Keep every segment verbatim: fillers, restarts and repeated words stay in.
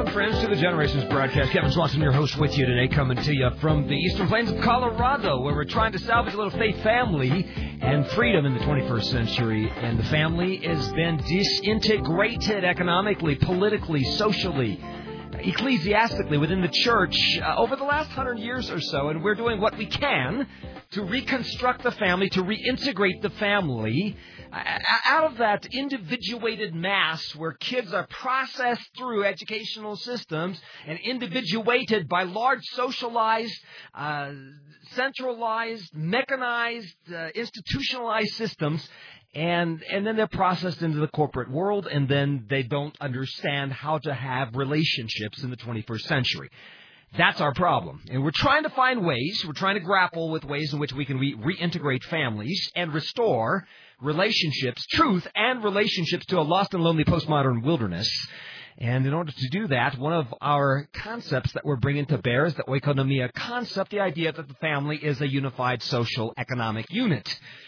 Welcome, friends, to the Generations broadcast. Kevin Swanson, your host, with you today, coming to you from the Eastern Plains of Colorado, where we're trying to salvage a little faith, family, and freedom in the twenty-first century. And the family has been disintegrated economically, politically, socially, ecclesiastically within the church uh, over the last hundred years or so. And we're doing what we can to reconstruct the family, to reintegrate the family out of that individuated mass where kids are processed through educational systems and individuated by large socialized, uh, centralized, mechanized, uh, institutionalized systems. And and then they're processed into the corporate world, and then they don't understand how to have relationships in the twenty-first century. That's our problem. And we're trying to find ways, we're trying to grapple with ways in which we can re- reintegrate families and restore relationships, truth and relationships to a lost and lonely postmodern wilderness. And in order to do that, one of our concepts that we're bringing to bear is the oikonomia concept, the idea that the family is a unified social economic unit.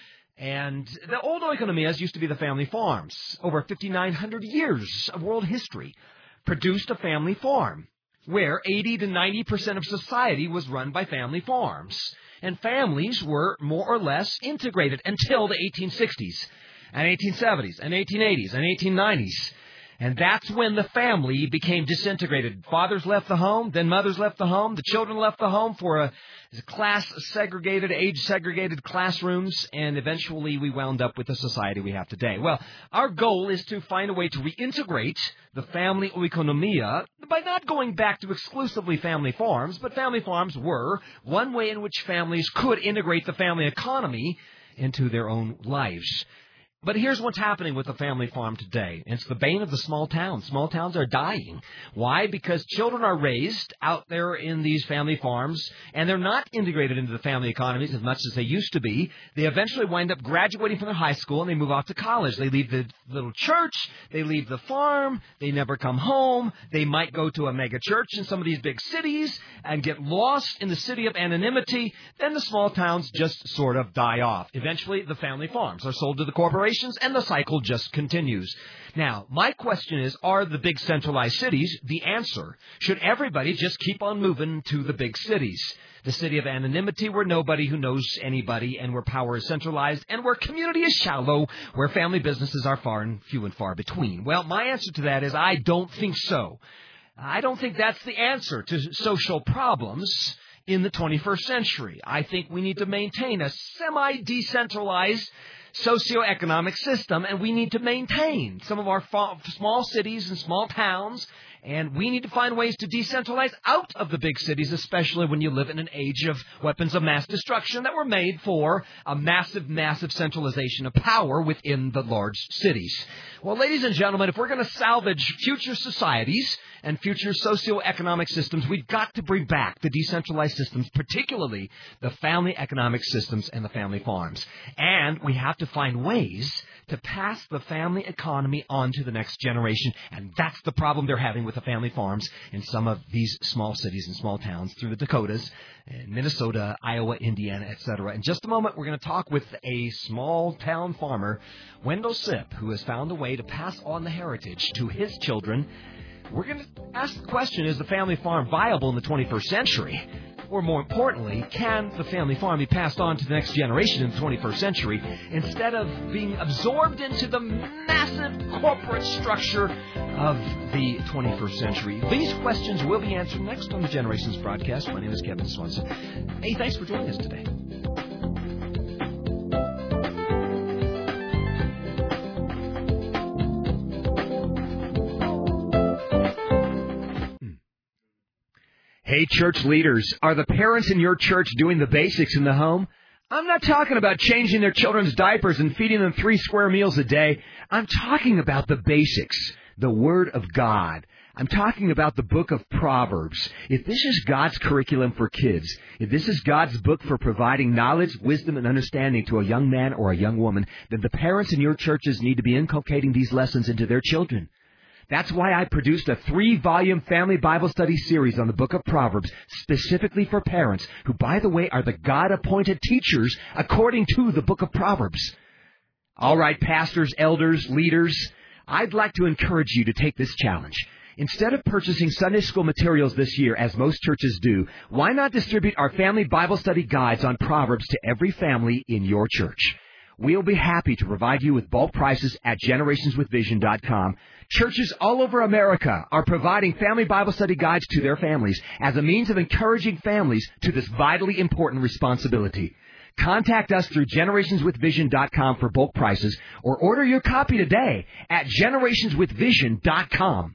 And the old oikonomias used to be the family farms. Over fifty-nine hundred years of world history produced a family farm, where eighty to ninety percent of society was run by family farms. And families were more or less integrated until the eighteen sixties and eighteen seventies and eighteen eighties and eighteen nineties. And that's when the family became disintegrated. Fathers left the home, then mothers left the home, the children left the home for a class-segregated, age-segregated classrooms, and eventually we wound up with the society we have today. Well, our goal is to find a way to reintegrate the family oikonomia by not going back to exclusively family farms, but family farms were one way in which families could integrate the family economy into their own lives. But here's what's happening with the family farm today. It's the bane of the small towns. Small towns are dying. Why? Because children are raised out there in these family farms, and they're not integrated into the family economies as much as they used to be. They eventually wind up graduating from their high school, and they move off to college. They leave the little church. They leave the farm. They never come home. They might go to a mega church in some of these big cities and get lost in the city of anonymity. Then the small towns just sort of die off. Eventually, the family farms are sold to the corporations, and the cycle just continues. Now, my question is, are the big centralized cities the answer? Should everybody just keep on moving to the big cities? The city of anonymity where nobody who knows anybody, and where power is centralized, and where community is shallow, where family businesses are far and few and far between. Well, my answer to that is I don't think so. I don't think that's the answer to social problems in the twenty-first century. I think we need to maintain a semi-decentralized socioeconomic system, and we need to maintain some of our fa- small cities and small towns, and we need to find ways to decentralize out of the big cities, especially when you live in an age of weapons of mass destruction that were made for a massive, massive centralization of power within the large cities. Well, ladies and gentlemen, if we're going to salvage future societies and future socioeconomic systems, we've got to bring back the decentralized systems, particularly the family economic systems and the family farms. And we have to find ways to pass the family economy on to the next generation. And that's the problem they're having with the family farms in some of these small cities and small towns through the Dakotas, in Minnesota, Iowa, Indiana, et cetera. In just a moment, we're going to talk with a small town farmer, Wendell Sipp, who has found a way to pass on the heritage to his children. We're going to ask the question, is the family farm viable in the twenty-first century? Or more importantly, can the family farm be passed on to the next generation in the twenty-first century instead of being absorbed into the massive corporate structure of the twenty-first century? These questions will be answered next on the Generations broadcast. My name is Kevin Swanson. Hey, thanks for joining us today. Hey, church leaders, are the parents in your church doing the basics in the home? I'm not talking about changing their children's diapers and feeding them three square meals a day. I'm talking about the basics, the Word of God. I'm talking about the book of Proverbs. If this is God's curriculum for kids, if this is God's book for providing knowledge, wisdom, and understanding to a young man or a young woman, then the parents in your churches need to be inculcating these lessons into their children. That's why I produced a three-volume family Bible study series on the book of Proverbs, specifically for parents, who, by the way, are the God-appointed teachers according to the book of Proverbs. All right, pastors, elders, leaders, I'd like to encourage you to take this challenge. Instead of purchasing Sunday school materials this year, as most churches do, why not distribute our family Bible study guides on Proverbs to every family in your church? We'll be happy to provide you with bulk prices at generations with vision dot com. Churches all over America are providing family Bible study guides to their families as a means of encouraging families to this vitally important responsibility. Contact us through generations with vision dot com for bulk prices or order your copy today at generations with vision dot com.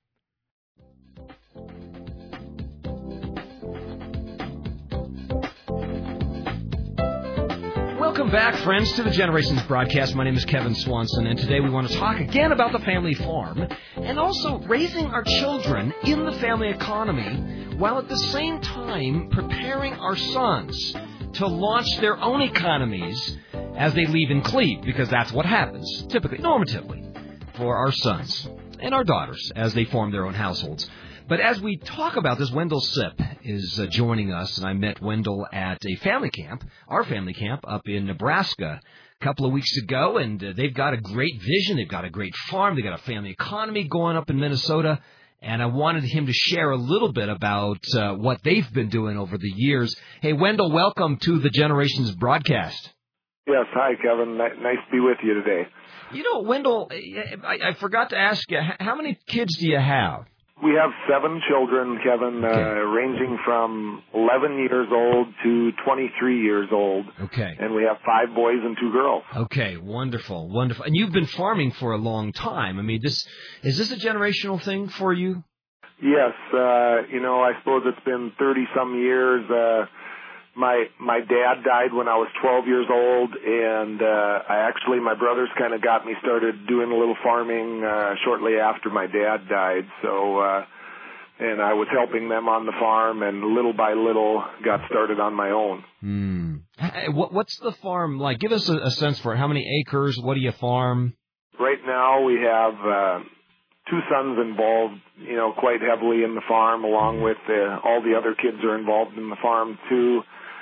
Welcome back, friends, to the Generations broadcast. My name is Kevin Swanson, and today we want to talk again about the family farm and also raising our children in the family economy while at the same time preparing our sons to launch their own economies as they leave and cleave, because that's what happens, typically, normatively, for our sons and our daughters as they form their own households. But as we talk about this, Wendell Sipp is uh, joining us, and I met Wendell at a family camp, our family camp, up in Nebraska a couple of weeks ago, and uh, they've got a great vision. They've got a great farm. They've got a family economy going up in Minnesota, and I wanted him to share a little bit about uh, what they've been doing over the years. Hey, Wendell, welcome to the Generations broadcast. Yes, hi, Kevin. Nice to be with you today. You know, Wendell, I, I forgot to ask you, how many kids do you have? We have seven children, Kevin, okay. uh, ranging from eleven years old to twenty-three years old. Okay. And we have five boys and two girls. Okay, wonderful, wonderful. And you've been farming for a long time. I mean, this is this a generational thing for you? Yes. Uh, you know, I suppose it's been thirty-some years. Uh, my my dad died when I was twelve years old, and uh, I actually, my brothers kind of got me started doing a little farming uh, shortly after my dad died. So, uh, and I was helping them on the farm, and little by little got started on my own. Hmm. What, what's the farm like? Give us a, a sense for it. How many acres? What do you farm? Right now we have uh, two sons involved, you know, quite heavily in the farm, along with uh, all the other kids are involved in the farm too.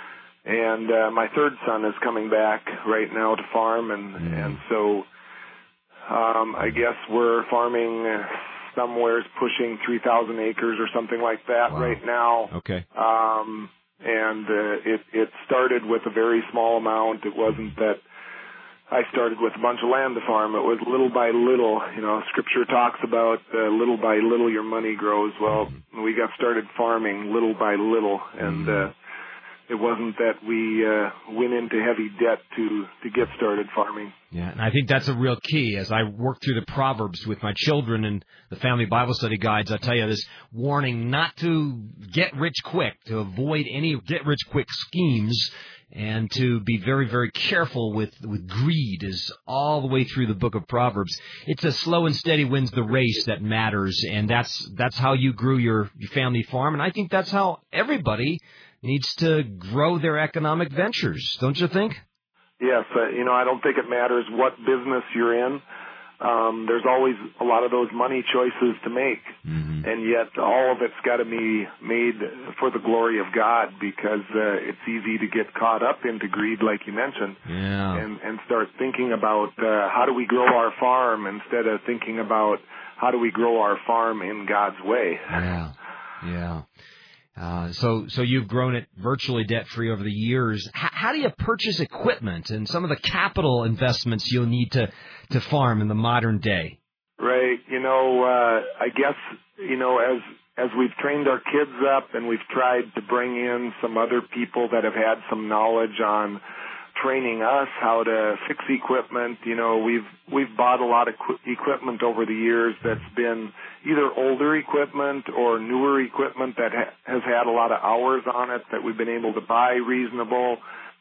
And uh, my third son is coming back right now to farm, and mm. and so um, I guess we're farming uh, somewhere pushing three thousand acres or something like that wow. right now. Okay. Um, and uh, it it started with a very small amount. It wasn't that I started with a bunch of land to farm. It was little by little. You know, Scripture talks about uh, little by little your money grows. Well, we got started farming little by little, and uh, it wasn't that we uh, went into heavy debt to, to get started farming. Yeah, and I think that's a real key. As I work through the Proverbs with my children and the family Bible study guides, I tell you this warning not to get rich quick, to avoid any get-rich-quick schemes, and to be very, very careful with, with greed is all the way through the book of Proverbs. It's a slow and steady wins the race that matters, and that's that's how you grew your, your family farm, and I think that's how everybody needs to grow their economic ventures, don't you think? Yes. Uh, you know, I don't think it matters what business you're in. Um, there's always a lot of those money choices to make, mm-hmm. and yet all of it's got to be made for the glory of God, because uh, it's easy to get caught up into greed, like you mentioned, yeah. and, and start thinking about uh, how do we grow our farm instead of thinking about how do we grow our farm in God's way. Yeah, yeah. Uh, so, so you've grown it virtually debt-free over the years. H- how do you purchase equipment and some of the capital investments you'll need to, to farm in the modern day? Right. You know, uh, I guess, you know, as, as we've trained our kids up and we've tried to bring in some other people that have had some knowledge on training us how to fix equipment, you know, we've, we've bought a lot of qu- equipment over the years that's been either older equipment or newer equipment that ha- has had a lot of hours on it that we've been able to buy reasonable,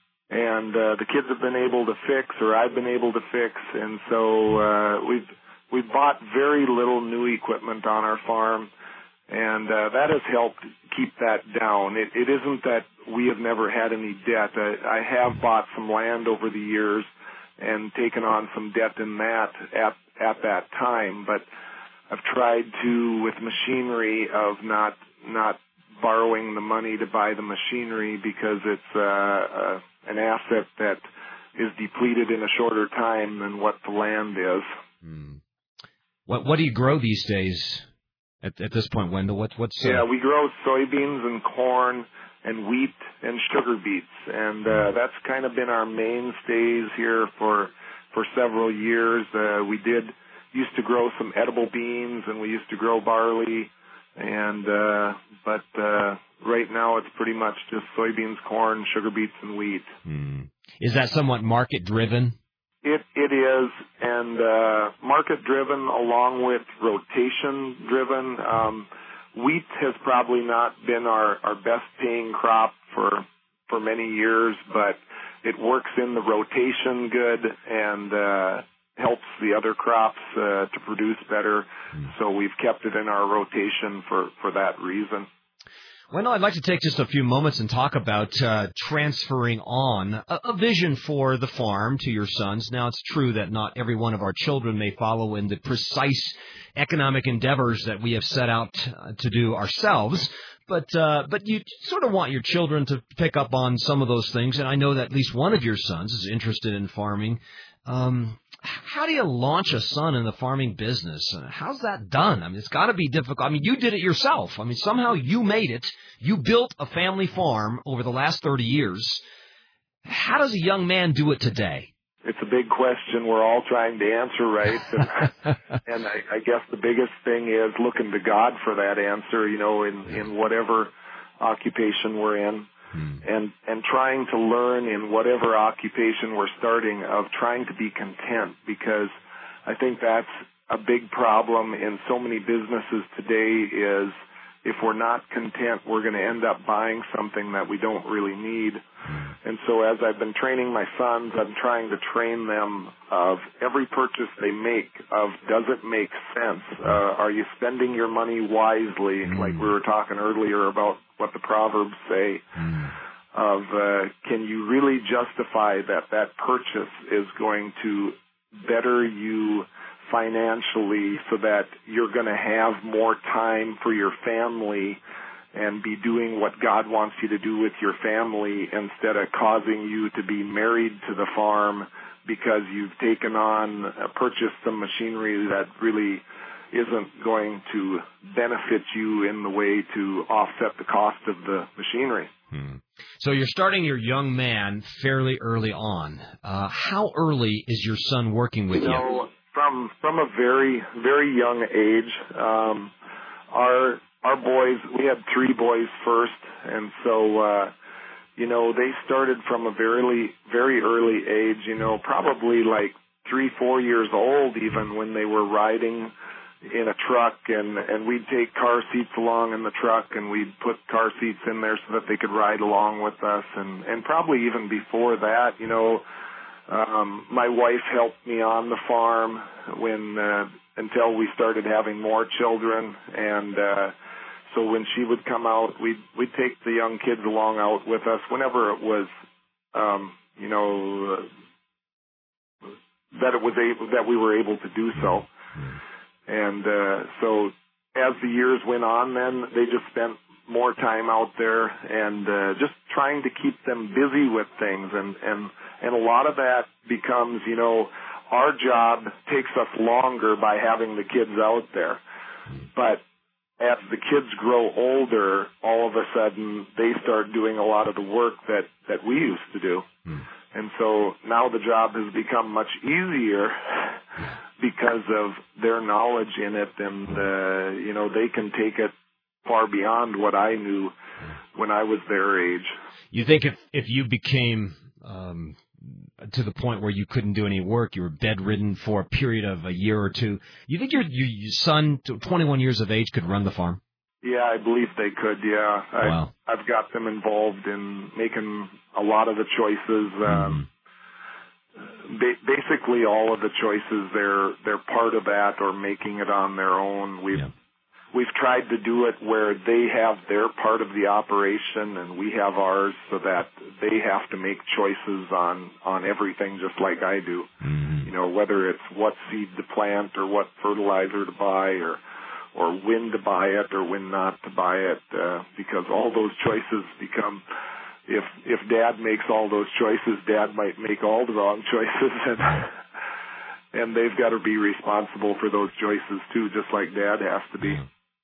and uh, the kids have been able to fix, or I've been able to fix, and so uh, we've we've bought very little new equipment on our farm, and uh, that has helped keep that down. It, it isn't that we have never had any debt. I, I have bought some land over the years and taken on some debt in that at at that time, but I've tried to, with machinery, of not not borrowing the money to buy the machinery, because it's uh, uh, an asset that is depleted in a shorter time than what the land is. Hmm. What what do you grow these days at, at this point, Wendell? What, what's uh... yeah, we grow soybeans and corn and wheat and sugar beets, and uh, that's kind of been our mainstays here for for several years. Uh, we did used to grow some edible beans, and we used to grow barley, and uh, but uh, right now it's pretty much just soybeans, corn, sugar beets, and wheat. Hmm. Is that somewhat market driven? It it is, and uh, market driven along with rotation driven. Um, wheat has probably not been our, our best paying crop for for many years, but it works in the rotation good and uh, helps the other crops uh, to produce better. Mm. So we've kept it in our rotation for, for that reason. Well, I'd like to take just a few moments and talk about uh, transferring on a, a vision for the farm to your sons. Now, it's true that not every one of our children may follow in the precise economic endeavors that we have set out uh, to do ourselves. But uh, but you sort of want your children to pick up on some of those things, and I know that at least one of your sons is interested in farming. Um, how do you launch a son in the farming business? How's that done? I mean, it's got to be difficult. I mean, you did it yourself. I mean, somehow you made it. You built a family farm over the last thirty years. How does a young man do it today? It's a big question we're all trying to answer, right? And, and I, I guess the biggest thing is looking to God for that answer, you know, in, in whatever occupation we're in. Hmm. And, and trying to learn in whatever occupation we're starting of trying to be content, because I think that's a big problem in so many businesses today is if we're not content, we're going to end up buying something that we don't really need. And so as I've been training my sons, I'm trying to train them of every purchase they make of, does it make sense? Uh, are you spending your money wisely? Mm. Like we were talking earlier about what the Proverbs say mm. of, uh, can you really justify that that purchase is going to better you financially so that you're going to have more time for your family and be doing what God wants you to do with your family instead of causing you to be married to the farm because you've taken on, uh, purchased some machinery that really isn't going to benefit you in the way to offset the cost of the machinery. Hmm. So you're starting your young man fairly early on. Uh, how early is your son working with you? Know, from from a very, very young age. Um, our Our boys, we had three boys first, and so, uh, you know, they started from a very, very early age, you know, probably like three, four years old even when they were riding in a truck, and, and we'd take car seats along in the truck, and we'd put car seats in there so that they could ride along with us, and, and probably even before that, you know, um, my wife helped me on the farm when, uh, until we started having more children, and, uh, so when she would come out, we'd, we'd take the young kids along out with us whenever it was, um, you know, uh, that it was able, that we were able to do so. And, uh, so as the years went on, then they just spent more time out there and, uh, just trying to keep them busy with things. And, and, and a lot of that becomes, you know, our job takes us longer by having the kids out there. But as the kids grow older, all of a sudden they start doing a lot of the work that, that we used to do. Mm. And so now the job has become much easier because of their knowledge in it, and, uh, you know, they can take it far beyond what I knew when I was their age. You think if, if you became um, to the point where you couldn't do any work, you were bedridden for a period of a year or two, you think your, your son, twenty-one years of age, could run the farm? Yeah, I believe they could, yeah. Wow. I, I've got them involved in making a lot of the choices. Um, mm-hmm. ba- basically all of the choices, they're they're part of that or making it on their own. We've, yeah. we've tried to do it where they have their part of the operation and we have ours, so that they have to make choices on, on everything just like I do. Mm-hmm. You know, whether it's what seed to plant or what fertilizer to buy or or when to buy it or when not to buy it, uh, because all those choices become, if if Dad makes all those choices, Dad might make all the wrong choices, and and they've got to be responsible for those choices too, just like Dad has to be.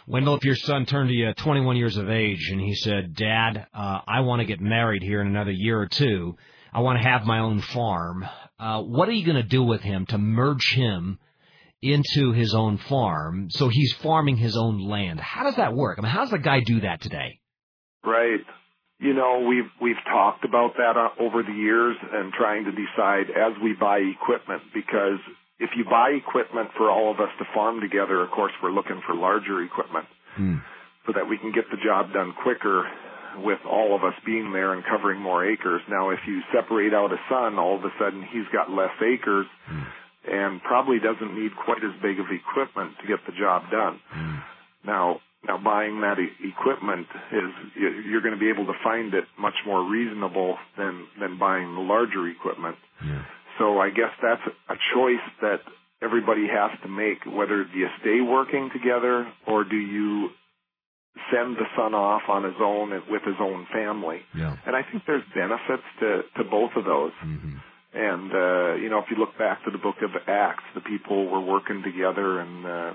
Wendell, if your son turned to you at twenty-one years of age and he said, Dad, uh, I want to get married here in another year or two, I want to have my own farm, uh, what are you going to do with him to merge him into his own farm so he's farming his own land? How does that work? I mean, how does a guy do that today? Right. You know, we've we've talked about that uh, over the years and trying to decide as we buy equipment, because if you buy equipment for all of us to farm together, of course, we're looking for larger equipment hmm. so that we can get the job done quicker with all of us being there and covering more acres. Now, if you separate out a son, all of a sudden he's got less acres hmm. and probably doesn't need quite as big of equipment to get the job done. Hmm. Now, Now, buying that e- equipment is, you're going to be able to find it much more reasonable than, than buying the larger equipment. Yeah. So I guess that's a choice that everybody has to make, whether do you stay working together or do you send the son off on his own with his own family. Yeah. And I think there's benefits to, to both of those. Mm-hmm. And, uh, you know, if you look back to the book of Acts, the people were working together and, uh,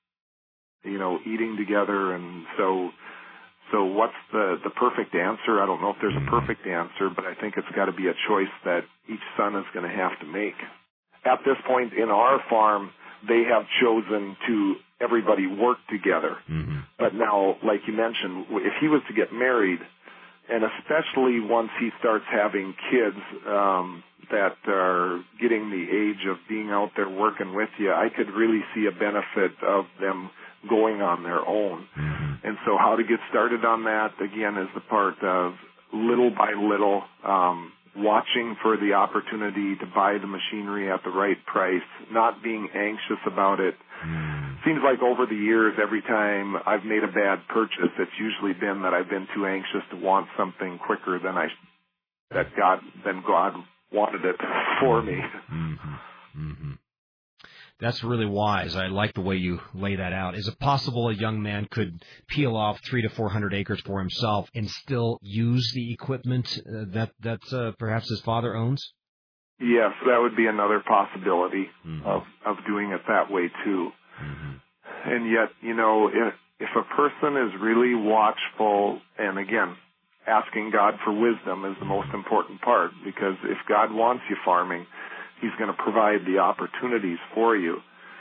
you know, eating together. And so, so what's the, the perfect answer? I don't know if there's a perfect answer, but I think it's got to be a choice that each son is going to have to make. At this point in our farm, they have chosen to everybody work together. Mm-hmm. But now, like you mentioned, if he was to get married, and especially once he starts having kids um, that are getting the age of being out there working with you, I could really see a benefit of them going on their own. Mm-hmm. And so how to get started on that, again, is the part of little by little, um, watching for the opportunity to buy the machinery at the right price, not being anxious about it. Mm. Seems like over the years, every time I've made a bad purchase, it's usually been that I've been too anxious to want something quicker than I, that God, than God wanted it for me. Mm-hmm. Mm-hmm. That's really wise. I like the way you lay that out. Is it possible a young man could peel off three to four hundred acres for himself and still use the equipment uh, that that uh, perhaps his father owns? Yes, that would be another possibility mm-hmm. of of doing it that way too. Mm-hmm. And yet, you know, if if a person is really watchful, and again, asking God for wisdom is the most important part, because if God wants you farming, He's going to provide the opportunities for you.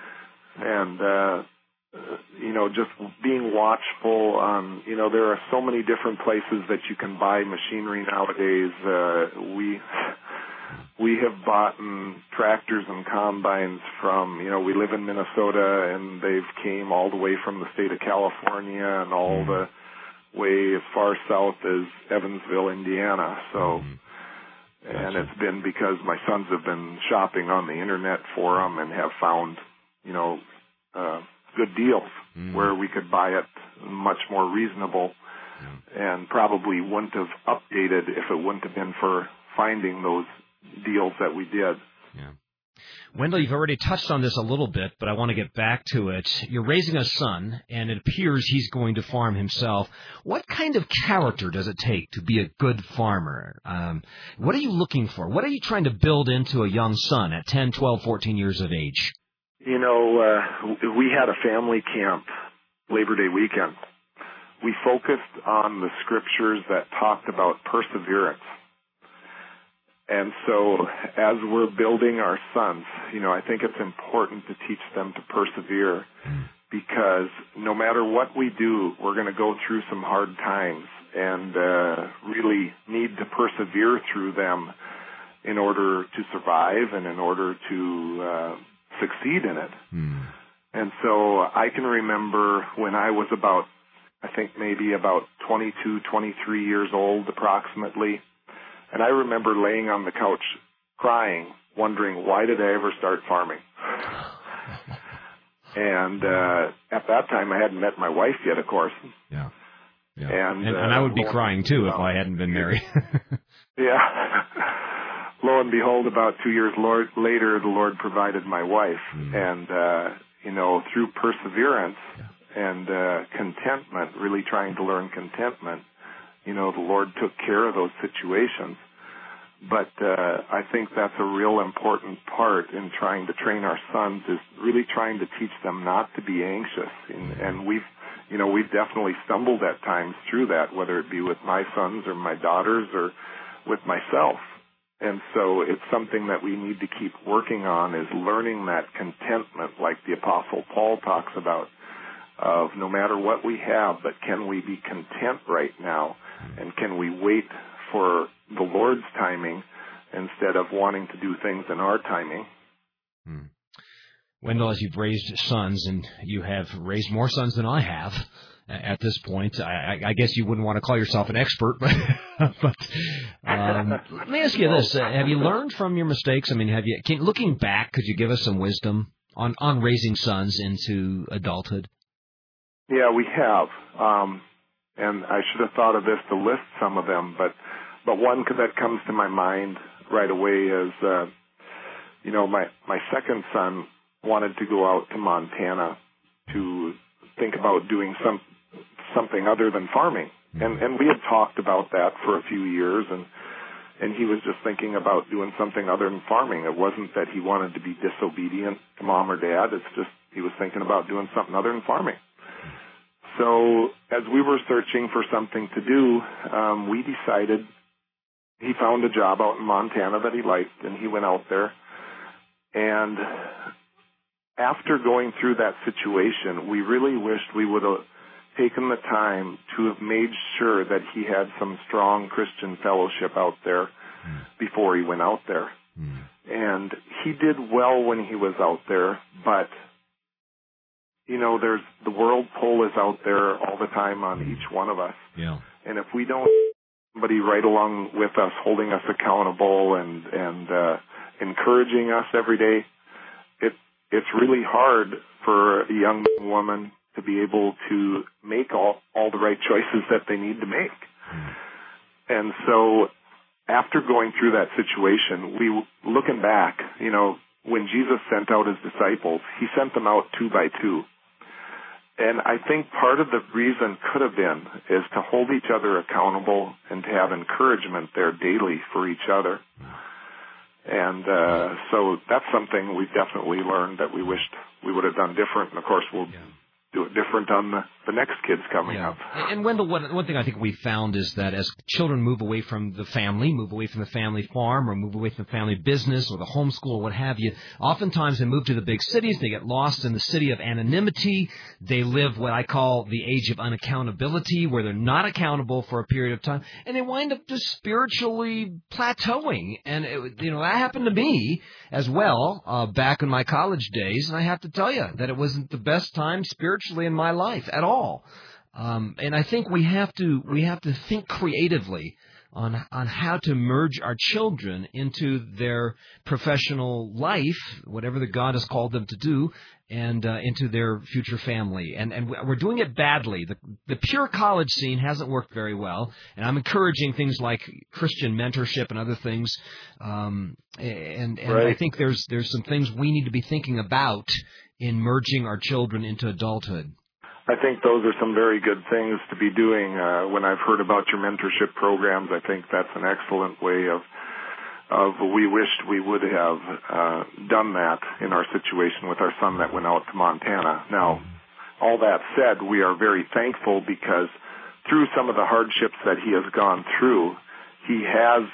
And, uh, you know, just being watchful on, you know, there are so many different places that you can buy machinery nowadays. Uh, we, we have bought tractors and combines from, you know, we live in Minnesota and they've came all the way from the state of California and all the way as far south as Evansville, Indiana. So, and it's been because my sons have been shopping on the internet for them and have found, you know, uh, good deals mm. where we could buy it much more reasonable yeah. and probably wouldn't have updated if it wouldn't have been for finding those deals that we did. Yeah. Wendell, you've already touched on this a little bit, but I want to get back to it. You're raising a son, and it appears he's going to farm himself. What kind of character does it take to be a good farmer? Um, what are you looking for? What are you trying to build into a young son at ten, twelve, fourteen years of age? You know, uh, we had a family camp Labor Day weekend. We focused on the scriptures that talked about perseverance. And so as we're building our sons, you know, I think it's important to teach them to persevere, because no matter what we do, we're going to go through some hard times and uh, really need to persevere through them in order to survive and in order to uh, succeed in it. Mm. And so I can remember when I was about, I think maybe about twenty-two, twenty-three years old approximately, and I remember laying on the couch crying, wondering, why did I ever start farming? And uh, at that time, I hadn't met my wife yet, of course. Yeah. yeah. And, and, uh, and I would be crying, too, if I hadn't been married. yeah. Lo and behold, about two years Lord, later, the Lord provided my wife. Mm. And, uh, you know, through perseverance yeah. and uh, contentment, really trying to learn contentment, you know, the Lord took care of those situations. But uh, I think that's a real important part in trying to train our sons, is really trying to teach them not to be anxious. And, and we've, you know, we've definitely stumbled at times through that, whether it be with my sons or my daughters or with myself. And so it's something that we need to keep working on, is learning that contentment, like the Apostle Paul talks about, of no matter what we have, but can we be content right now, and can we wait for the Lord's timing instead of wanting to do things in our timing. Hmm. Wendell, as you've raised sons, and you have raised more sons than I have at this point, I, I guess you wouldn't want to call yourself an expert, but, but um, let me ask you this. Uh, have you learned from your mistakes? I mean, have you, can, looking back, could you give us some wisdom on, on raising sons into adulthood? Yeah, we have. Um, and I should have thought of this to list some of them, but, but one that comes to my mind right away is, uh, you know, my, my second son wanted to go out to Montana to think about doing some something other than farming. And and we had talked about that for a few years, and and he was just thinking about doing something other than farming. It wasn't that he wanted to be disobedient to mom or dad. It's just he was thinking about doing something other than farming. So as we were searching for something to do, um, we decided, he found a job out in Montana that he liked, and he went out there. And after going through that situation, we really wished we would have taken the time to have made sure that he had some strong Christian fellowship out there mm. before he went out there. Mm. And he did well when he was out there, but, you know, there's the world pull is out there all the time on each one of us. Yeah. And if we don't have somebody right along with us, holding us accountable and, and uh, encouraging us every day, it it's really hard for a young woman to be able to make all, all the right choices that they need to make. Mm. And so after going through that situation, we, looking back, you know, when Jesus sent out his disciples, he sent them out two by two. And I think part of the reason could have been is to hold each other accountable and to have encouragement there daily for each other. And uh, so that's something we've definitely learned that we wished we would have done different. And, of course, we'll yeah. do it different on the, the next kids coming yeah. up. And, Wendell, one, one thing I think we found is that as children move away from the family, move away from the family farm, or move away from the family business or the homeschool or what have you, oftentimes they move to the big cities. They get lost in the city of anonymity. They live what I call the age of unaccountability, where they're not accountable for a period of time, and they wind up just spiritually plateauing. And, it, you know, that happened to me as well uh, back in my college days, and I have to tell you that it wasn't the best time spiritually in my life at all. Um, and I think we have to we have to think creatively on on how to merge our children into their professional life, whatever that God has called them to do, and uh, into their future family. And and we're doing it badly. The the pure college scene hasn't worked very well, and I'm encouraging things like Christian mentorship and other things. Um, and and right. I think there's there's some things we need to be thinking about in merging our children into adulthood. I think those are some very good things to be doing. Uh, when I've heard about your mentorship programs, I think that's an excellent way of, of we wished we would have uh, done that in our situation with our son that went out to Montana. Now, all that said, we are very thankful because through some of the hardships that he has gone through, he has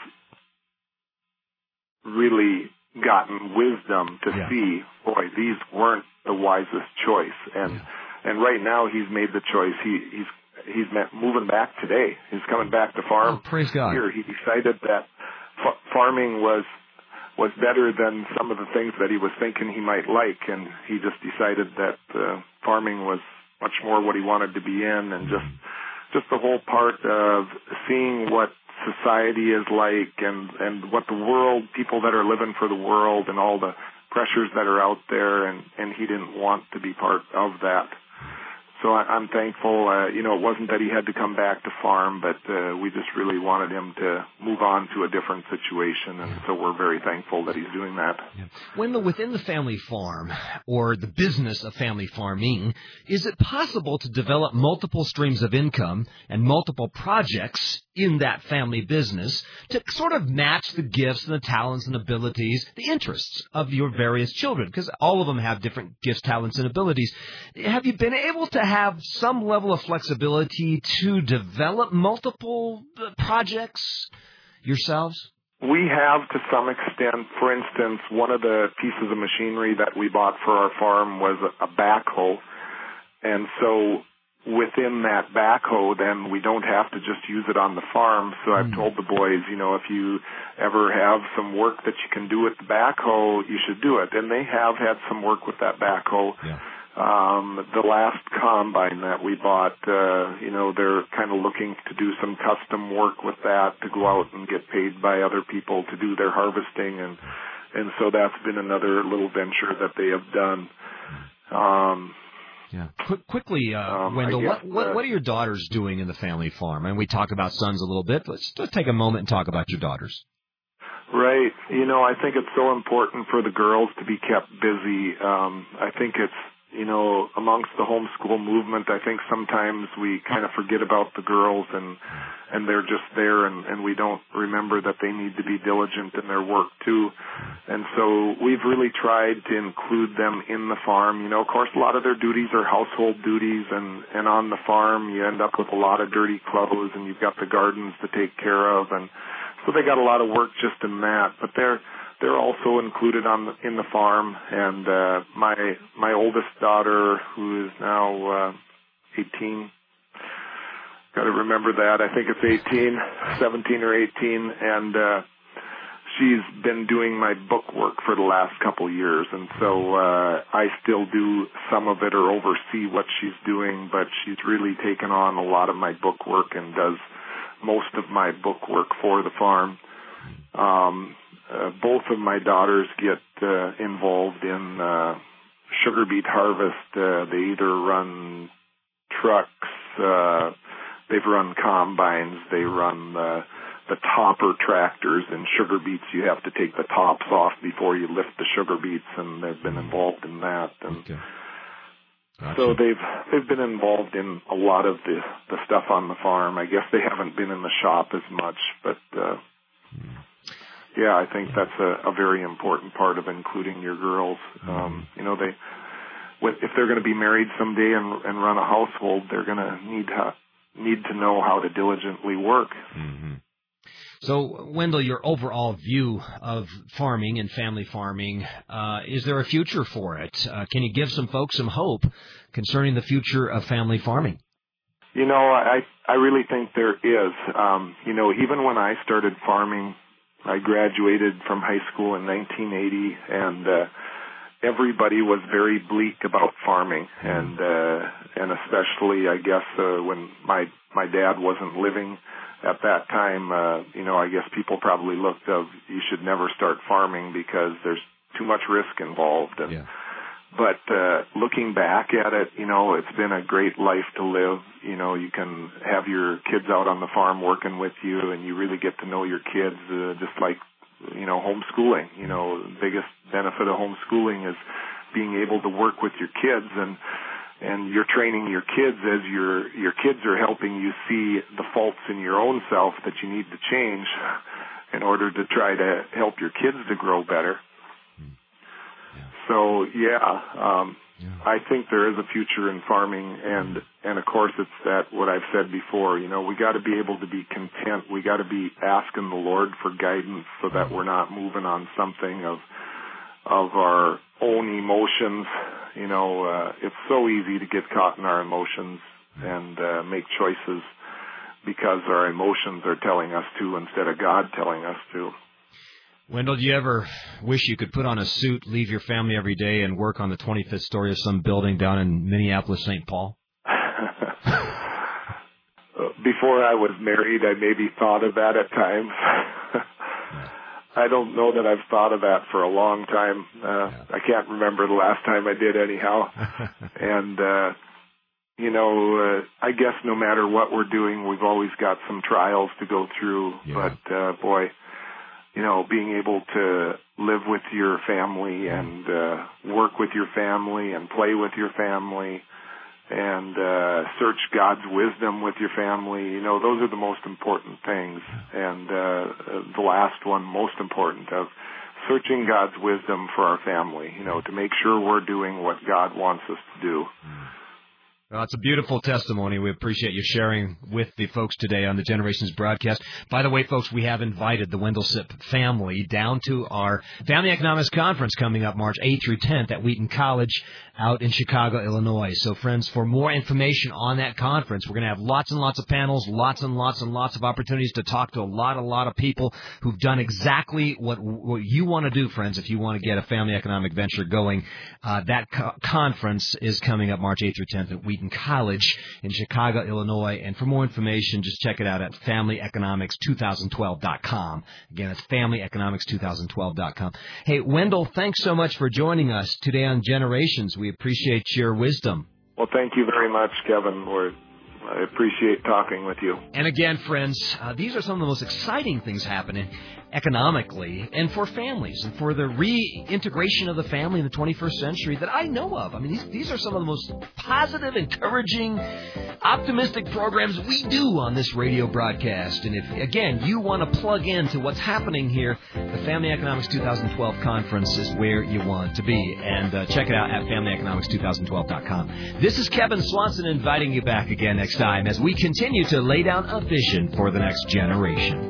really gotten wisdom to yeah. see, boy, these weren't the wisest choice. And yeah. And right now, he's made the choice. He, he's he's moving back today. He's coming back to farm. Oh, praise God. Here, he decided that f- farming was was better than some of the things that he was thinking he might like, and he just decided that uh, farming was much more what he wanted to be in, and just just the whole part of seeing what society is like, and and what the world, people that are living for the world, and all the pressures that are out there, and and he didn't want to be part of that. So I, I'm thankful. Uh, you know, it wasn't that he had to come back to farm, but uh, we just really wanted him to move on to a different situation, and so we're very thankful that he's doing that. Yeah. When the, within the family farm, or the business of family farming, is it possible to develop multiple streams of income and multiple projects in that family business to sort of match the gifts and the talents and abilities, the interests of your various children? Because all of them have different gifts, talents, and abilities. Have you been able to have some level of flexibility to develop multiple projects yourselves? We have to some extent. For instance, one of the pieces of machinery that we bought for our farm was a backhoe. And so within that backhoe, then we don't have to just use it on the farm. So I've told the boys, you know, if you ever have some work that you can do with the backhoe, you should do it. And they have had some work with that backhoe. Yeah. Um, the last combine that we bought, uh, you know, they're kind of looking to do some custom work with that to go out and get paid by other people to do their harvesting. And, and so that's been another little venture that they have done. Um, Yeah. Qu- quickly, uh, um, Wendell, guess, what, what, uh, what are your daughters doing in the family farm? And we talked about sons a little bit. Let's, let's take a moment and talk about your daughters. Right. You know, I think it's so important for the girls to be kept busy. Um, I think it's, you know, amongst the homeschool movement, I think sometimes we kind of forget about the girls and and they're just there and, and we don't remember that they need to be diligent in their work too. And so we've really tried to include them in the farm. You know, of course, a lot of their duties are household duties, and, and on the farm you end up with a lot of dirty clothes and you've got the gardens to take care of, and so they got a lot of work just in that. But they're They're also included on the, in the farm, and uh, my my oldest daughter, who is now uh, eighteen, got to remember that. I think it's eighteen, seventeen or eighteen, and uh, she's been doing my book work for the last couple of years, and so uh, I still do some of it or oversee what she's doing, but she's really taken on a lot of my book work and does most of my book work for the farm. Um, Uh, both of my daughters get uh, involved in uh, sugar beet harvest. Uh, they either run trucks, uh, they've run combines, they run uh, the topper tractors. In sugar beets, you have to take the tops off before you lift the sugar beets, and they've been involved in that. And okay. Gotcha. So they've they've been involved in a lot of the the stuff on the farm. I guess they haven't been in the shop as much, but. Uh, hmm. Yeah, I think that's a, a very important part of including your girls. Um, you know, they, if they're going to be married someday and, and run a household, they're going to need to need to know how to diligently work. Mm-hmm. So, Wendell, your overall view of farming and family farming, uh, is there a future for it? Uh, can you give some folks some hope concerning the future of family farming? You know, I I really think there is. Um, you know, even when I started farming, I graduated from high school in nineteen eighty, and uh, everybody was very bleak about farming, and uh, and especially, I guess, uh, when my my dad wasn't living at that time. Uh, you know, I guess people probably looked of you should never start farming because there's too much risk involved. And, yeah. But uh, looking back at it, you know, it's been a great life to live. You know, you can have your kids out on the farm working with you, and you really get to know your kids, uh, just like, you know, homeschooling. You know, the biggest benefit of homeschooling is being able to work with your kids, and and you're training your kids as your your kids are helping you see the faults in your own self that you need to change in order to try to help your kids to grow better. So, yeah, um, yeah, I think there is a future in farming, and, and of course it's that, what I've said before, you know, we got to be able to be content. We got to be asking the Lord for guidance so that we're not moving on something of, of our own emotions. You know, uh, it's so easy to get caught in our emotions and uh, make choices because our emotions are telling us to instead of God telling us to. Wendell, do you ever wish you could put on a suit, leave your family every day, and work on the twenty-fifth story of some building down in Minneapolis, Saint Paul? Before I was married, I maybe thought of that at times. I don't know that I've thought of that for a long time. Uh, yeah. I can't remember the last time I did anyhow. and, uh, you know, uh, I guess no matter what we're doing, we've always got some trials to go through. Yeah. But, uh, boy... You know, being able to live with your family and uh, work with your family and play with your family and uh, search God's wisdom with your family, you know, those are the most important things. And uh, the last one, most important, of searching God's wisdom for our family, you know, to make sure we're doing what God wants us to do. Well, it's a beautiful testimony. We appreciate you sharing with the folks today on the Generations broadcast. By the way, folks, we have invited the Wendelsipp family down to our Family Economics Conference coming up March eighth through tenth at Wheaton College out in Chicago, Illinois. So, friends, for more information on that conference, we're going to have lots and lots of panels, lots and lots and lots of opportunities to talk to a lot, a lot of people who've done exactly what, what you want to do, friends, if you want to get a family economic venture going. Uh, that co- conference is coming up March eighth through tenth at Wheaton College in Chicago, Illinois. And for more information, just check it out at family economics two thousand twelve dot com. Again, it's family economics two thousand twelve dot com. Hey, Wendell, thanks so much for joining us today on Generations. We appreciate your wisdom. Well, thank you very much, Kevin. We're I appreciate talking with you. And again, friends, uh, these are some of the most exciting things happening economically and for families and for the reintegration of the family in the twenty-first century that I know of. I mean, these, these are some of the most positive, encouraging, optimistic programs we do on this radio broadcast. And if, again, you want to plug into what's happening here, the Family Economics twenty twelve Conference is where you want to be. And uh, check it out at family economics two thousand twelve dot com. This is Kevin Swanson inviting you back again next time as we continue to lay down a vision for the next generation.